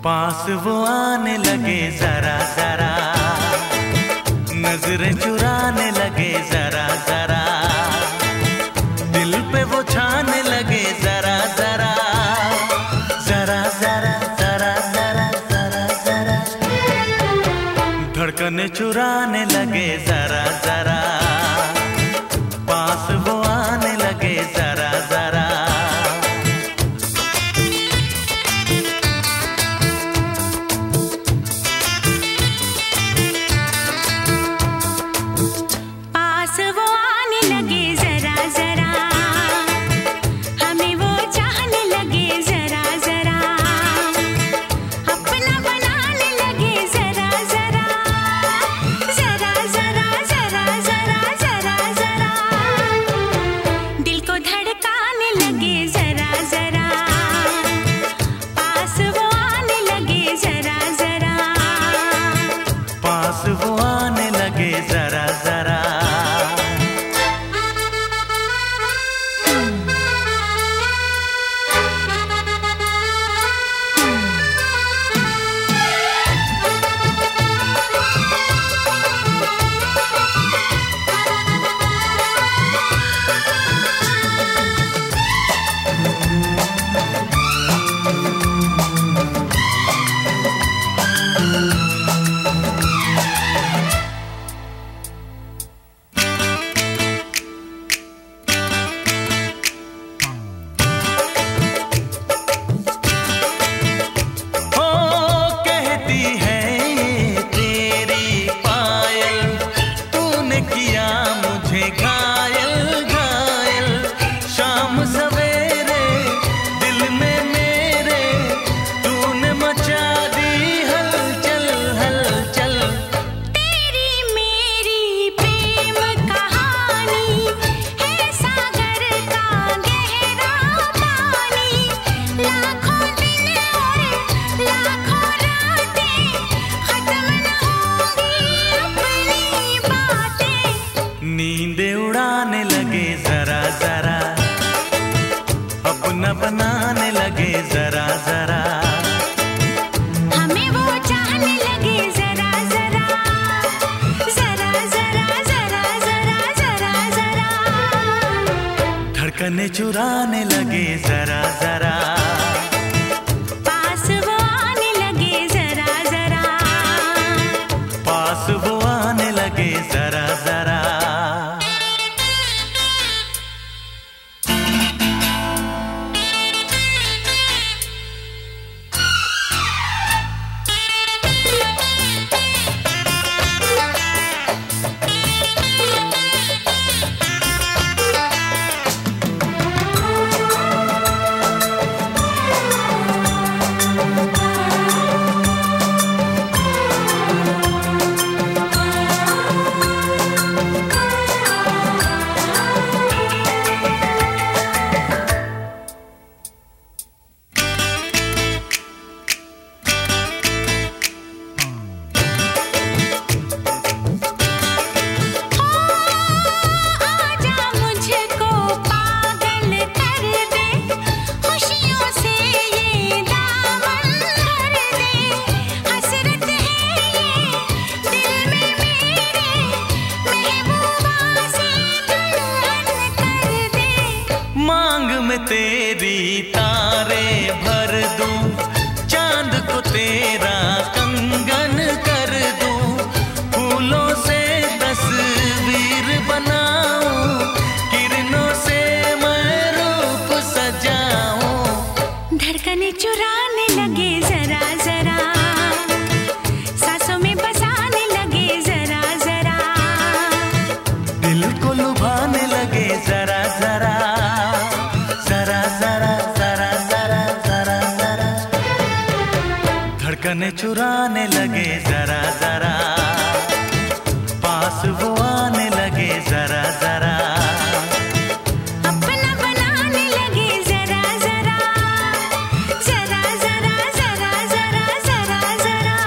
पास वो आने लगे जरा जरा, नजरें चुराने लगे जरा जरा, दिल पे वो छाने लगे जरा जरा, जरा जरा जरा जरा जरा जरा, धड़कने चुराने लगे जरा जरा, पास वो आने लगे जरा जरा। वो आने लगे जरा जरा। नींदे उड़ाने लगे जरा जरा, अपना बनाने लगे जरा जरा, हमें वो चाहने लगे जरा जरा, जरा जरा जरा जरा जरा जरा, धड़कने चुराने लगे जरा जरा, पास वो आने लगे जरा जरा, पास वो आने लगे जरा जरा। मांग में तेरी तारे भर दूं, चांद को तेरा कंगन कर दूं, फूलों से तस्वीर बनाऊं, किरणों से मैं रूप सजाऊं, धड़कने चुराने लगे जरा जरा, सांसों में बसाने लगे जरा जरा, दिल को लुभाने लगे जरा जरा, जरा जरा जरा जरा जरा जरा, धड़कने चुराने लगे जरा जरा, पास वो आने लगे जरा जरा, अपना बनाने लगे जरा जरा, जरा जरा जरा जरा जरा जरा,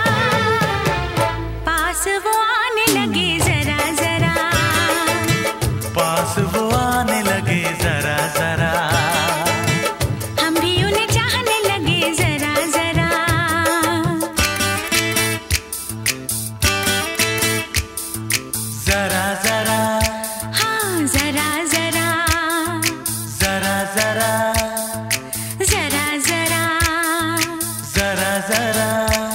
पास वो आने लगे जरा जरा, पास वो आने लगे जरा जरा, हम भी उन्हें चाहने लगे जरा जरा। जरा